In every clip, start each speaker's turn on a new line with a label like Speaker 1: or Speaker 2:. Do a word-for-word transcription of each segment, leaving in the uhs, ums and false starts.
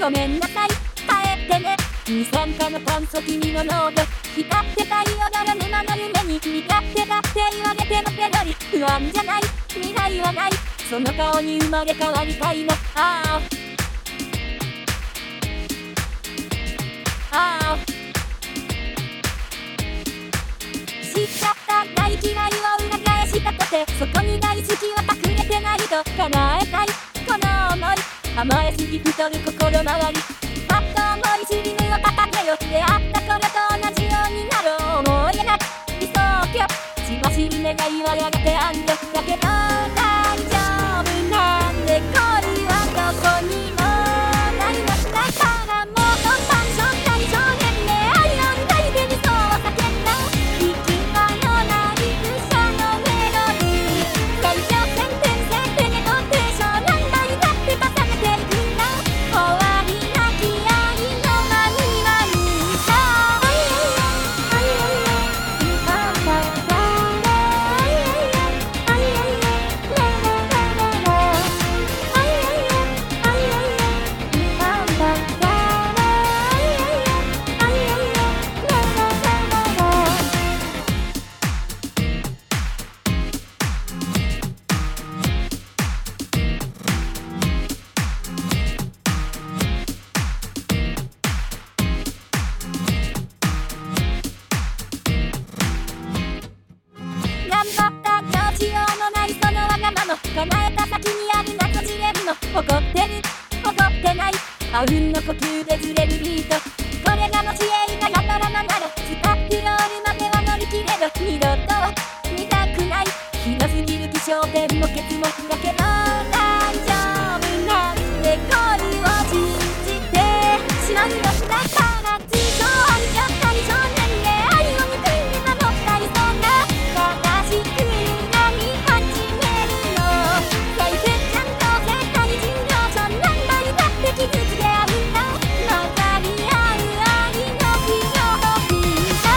Speaker 1: ごめんなさい帰ってね二酸化の炭素君の濃度光ってたい踊らぬ間の夢に君勝手だって言われてもペロリ不安じゃない未来はないその顔に生まれ変わりたいのああああ知っちゃった大嫌いを裏返したとてそこに大好きは隠れてないと叶えたいこの想い甘えすぎ太る心回りパッと思い知りぬを叩けよ出会った頃と同じようになろう思い描く理想郷血走る願いはやがて安堵だけど大丈夫なんで恋はどこにもないのだからもうパンション大少年ね愛の二人で理想を叫んだ行き場のない嘘のメロディー最上線転生ペネトテーション何枚だって重ねていくんだ終わりなき愛のまにまにさあいやいやあいやいやパンパンパンあいやいやあいやいやラララララあいやいやあいやいやパンパンパンあいやいやあいやいやラララララ頑張ったどうしようもないそのわがまま叶えた先にある謎ジレンの怒ってる怒ってないあうんの呼吸でずれるビートこれがもし映画やドラマならスタッフロールまでは乗り切れる二度とは見たくないひどすぎる気象点も結目だけど大丈夫なんで恋を信じてしまうよだからずっと愛じゃったり少年で愛を憎んで守ったりそんな正しく何始めるの最善ちゃんと絶対人情書何枚だって傷つけ合うんだ混ざり合う愛の火の火さ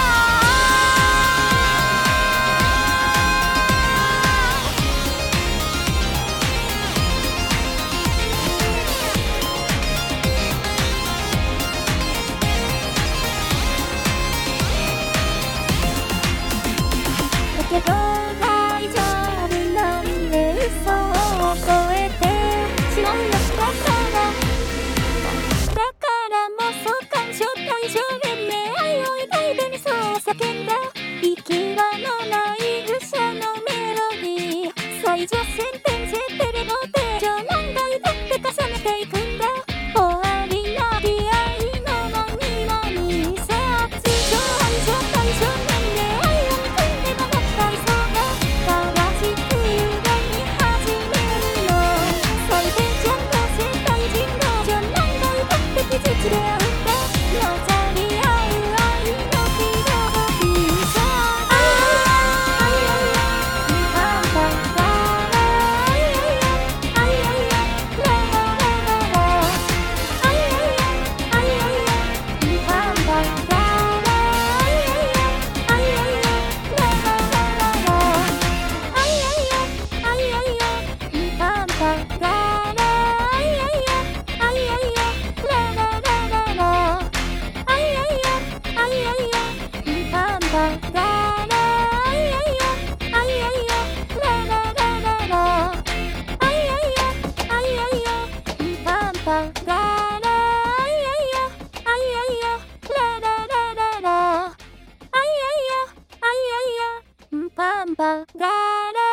Speaker 1: だけど大丈夫なんで嘘を超えてしまうよだからだからもうそう感傷大少年ね愛を抱いてみそう叫んだ行き場のない嘘のメロディー最上線転生テレポーテーション何回だって重ねていくんだ終わりなき愛のまにまにさあ通常愛情大少年ね愛を憎んで守ったりそうが正しく歪み始めるの最善ちゃんと生体人道上何回だって傷つけ合うんだ混ざり合う愛の火の火さああいやいやパンパンパンあいやいやあいやいやラララララあいやいやあいやいやパンパンパンあいやいやあいやいやラララララあいやいやあいやいやパンパンパンあいやいやあいやいやラララララあいやいやあいやいやパンパンパンあいやいやあいやいやラララララあいやいやあいやいやパンパンパンあいやいやあいやいやラララララあいやいやあいやいやパンパンパン